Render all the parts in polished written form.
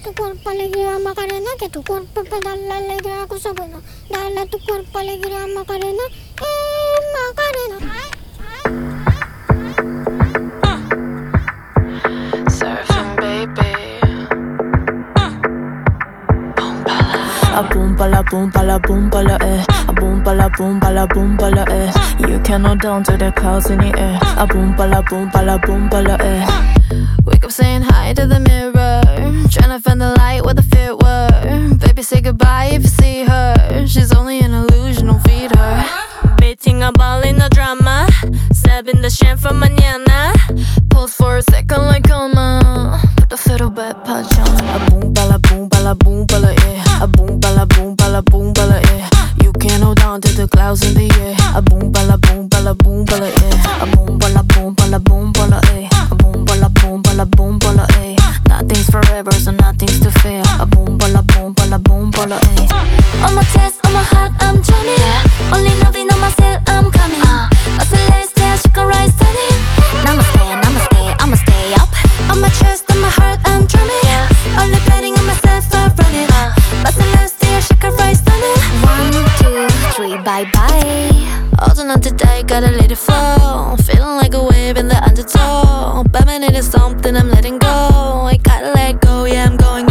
tu cuerpo alegría Macarena, que tu cuerpo para darle alegría a cosas buenas. Dale a tu cuerpo alegría Macarena, Macarena. Surfing, baby. A boom pala eh. A boom pala eh. You cannot down to the clouds in the air. A boom pala eh. Wake up saying hi to the mirror, tryna find the light where the fear were. Baby, say goodbye if you see her. She's only an illusion, don't feed her. Beating a ball in the drama, stabbing the sham for mañana. Pose for a second like coma, put the fiddle back, pajama. A boom pala eh. A boom pala eh. You can't hold on to the clouds in the air. A boom pala eh. A boom pala eh. A boom pala eh. Nothing's forever, so nothing's to fear. A boom pala eh. On my chest, on my heart, I'm jamming. Only loving on myself, I'm coming. A celestial, she can rise standing. Namaste, I'ma stay up. On my chest, on my heart, I'm drumming. Only betting on myself, I'm running. A celestial, she can rise standing. 1, 2, 3, bye-bye. Alternate today, gotta let it flow. Feeling like a wave in the undertow. But man, it is something I'm letting go. I gotta let go, yeah, I'm going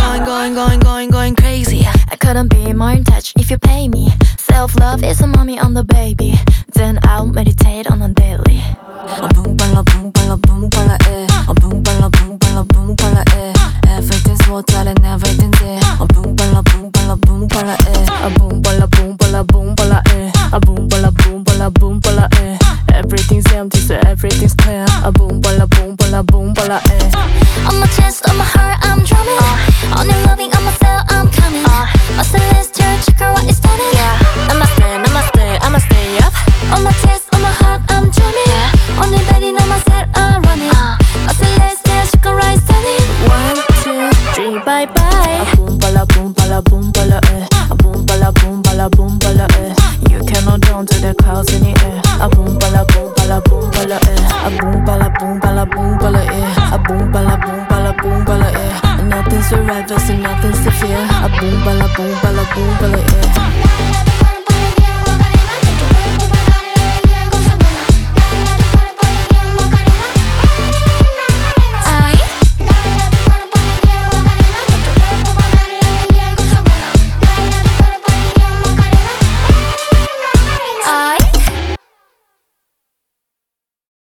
crazy. I couldn't be more in touch if you pay me. Self-love is a mommy on the baby. Then I'll meditate on a daily. A boom pala eh. A boom pala eh. Everything's water and everything's there. A boom pala eh. A boom pala eh. A boom pala eh. Everything's empty so everything's clear. A boom pala eh. On my chest, on my heart, I'm drumming. Only loving on myself, I'm coming. A celestial, check her what is stunning. Namaste, I'ma stay up. On my chest, on my heart, I'm drumming. Only betting on myself, I'm running. A celestial, she can rise standing. 1, 2, 3, bye-bye. A boom pala eh. A boom pala eh. You cannot down to the clouds in the air. A boom pala eh. A boom pala eh. A boom pala eh. Nothing's forever, so nothing's to fear. A boom pala eh.